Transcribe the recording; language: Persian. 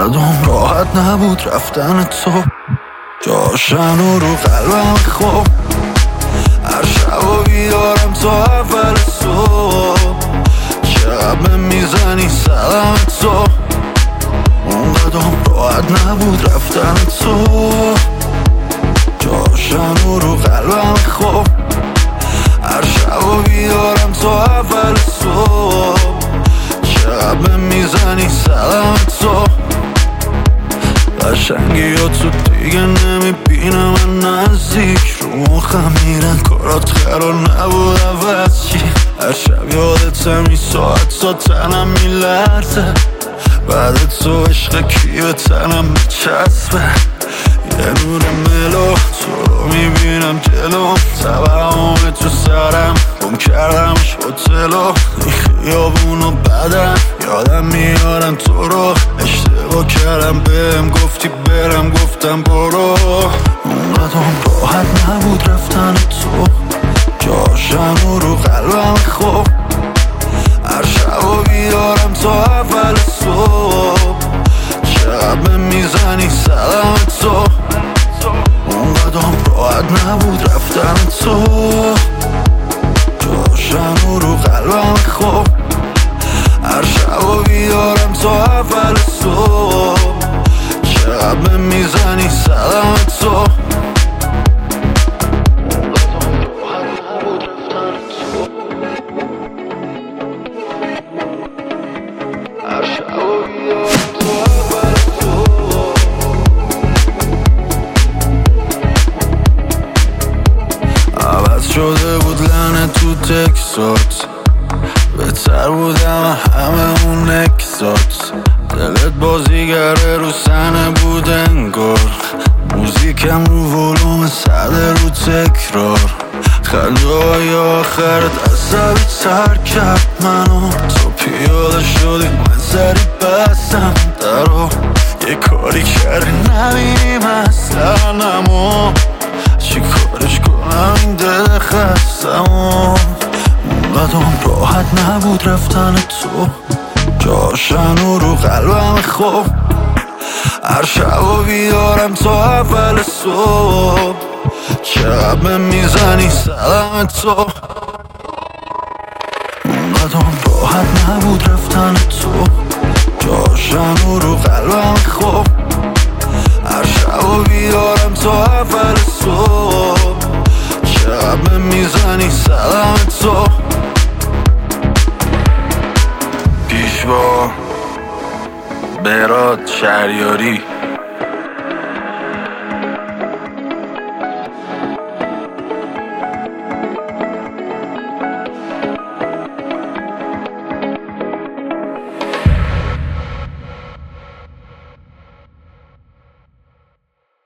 اونقدرم راحت نبود رفتن تو، جاشن و رو قلبم خوب. هر شب و بیدارم تا اول صبح، چقدر میزنی سلام تو. اونقدرم راحت نبود رفتن تو، جاشن و رو قلبم خوب. هر شب و بیدارم تا اول صبح، چقدر میزنی سلام تو. قشنگی ها تو دیگه نمیبینم من نزدیک، رو مخم میرن کارات قرار نبود عوض چی. هر شب یادتم این ساعت تا تنم میلرزه، بعد تو عشق کی به تنم میچسبه. یه نور ملو تو رو میبینم جلوم، توهم تو سرم گم کردمش هتلو. این خیابون و بدن یادم میارن تو رو، اشتباه کردم بهم گفتی برم گفتم برو. اونقدرم راحت نبود رفتن تو، جاشن و رو قلبم خوب. هر شب و بیدارم تا اول صبح، چقدر میزنی سلام تو. اونقدرم راحت نبود رفتن تو، جاشن و رو قلبم خوب. هر شب و بیدارم تا اول صبح، چقدر میزنی سلام تو. عوض شده بود لعنت تو تکسات، بهتر بودم همه اون نکسات. دلت بازیگره رو صحنه بود انگار، موزیکم رو ولوم صده رو تکرار. خنده آخرت عصبی تر کرد منو، تو پیاده شدی من سری بستم درو. یه کاری کردی نبینی مسلنمو، چی کارش کنم این دل خستمو. اونقدرم راحت نبود رفتن تو، جاشن و رو قلبم خوب. هر شب و بیدارم تا اول صبح، چقدر میزنی سلام تو. اونقدرم راحت نبود رفتن تو، جاشن و رو قلبم خوب. هر شب و بیدارم تا اول صبح، چقدر میزنی سلام تو. پیشوا برات شهریاری